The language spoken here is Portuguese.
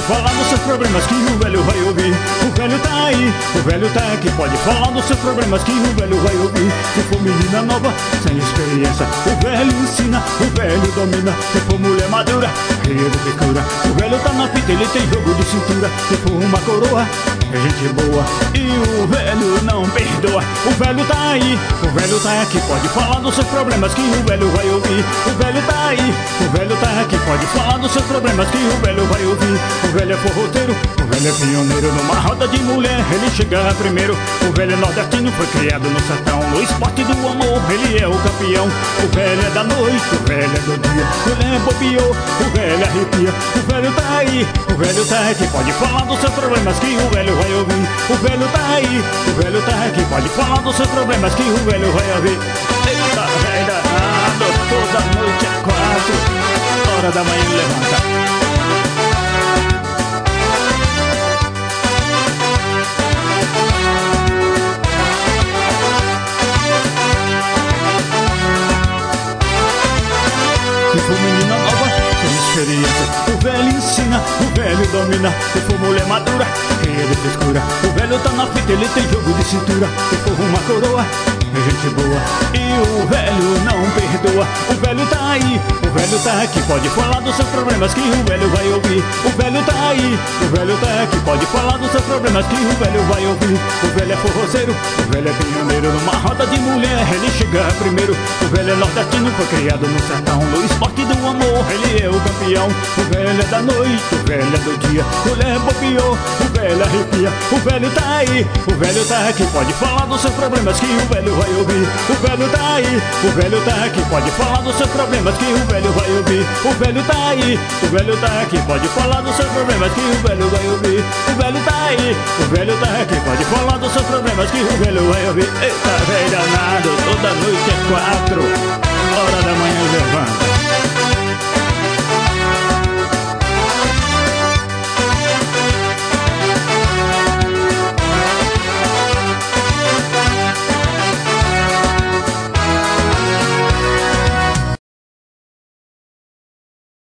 falar dos seus problemas que o velho vai ouvir. O velho tá aí, o velho tá aqui, pode falar dos seus problemas que o velho vai ouvir. Se for menina nova, sem experiência, o velho ensina, o velho domina. Se for mulher madura, ele cura. O velho tá na fita, ele tem jogo de cintura. Se for uma coroa, é gente boa e o velho não perdoa. O velho tá aí, o velho tá aqui, pode falar dos seus problemas que o velho vai ouvir. O velho tá aí, o velho tá aqui, pode falar dos seus problemas que o velho vai ouvir. O velho é forroteiro, o velho é pioneiro, numa roda de mulher ele chega primeiro. O velho é nordestino, foi criado no sertão, no esporte do amor ele é o campeão. O velho é da noite, o velho é do dia, o velho é bobeou, o velho arrepia. O velho tá aí, o velho tá aqui, pode falar dos seus problemas que o velho vai ouvir. O velho tá aí, o velho tá aqui, pode falar dos seus problemas que o velho vai ouvir. Eita, velho danado, toda noite é 4 horas da manhã levanta. Se for menina nova, sem experiência, o velho ensina, o velho domina. Se for mulher madura, quem é de frescura, o velho tá na fita, ele tem jogo de cintura. Se for uma coroa, é gente boa e o velho não perdoa. O velho tá aí, o velho tá aqui, pode falar dos seus problemas que o velho vai ouvir. O velho tá aí, o velho tá aqui, pode falar dos seus problemas que o velho vai ouvir. O velho é forrozeiro, o velho é pioneiro, numa roda de mulher ele chega primeiro. O velho é nordestino, foi criado no sertão, no esporte do amor ele é o campeão. O velho é da noite, o velho é do dia, o velho é bobeou, o velho arrepia. O velho tá aí, o velho tá aqui, pode falar dos seus problemas que o velho vai ouvir. O velho tá aí, o velho tá aqui, pode falar dos seus problemas que o velho vai ouvir. O velho tá aí, o velho tá aqui, pode falar dos seus problemas que o velho vai ouvir. O velho tá aí, o velho tá aqui, pode falar dos seus problemas que o velho vai ouvir. Eita, velho danado, toda noite é 4 horas da manhã levanta.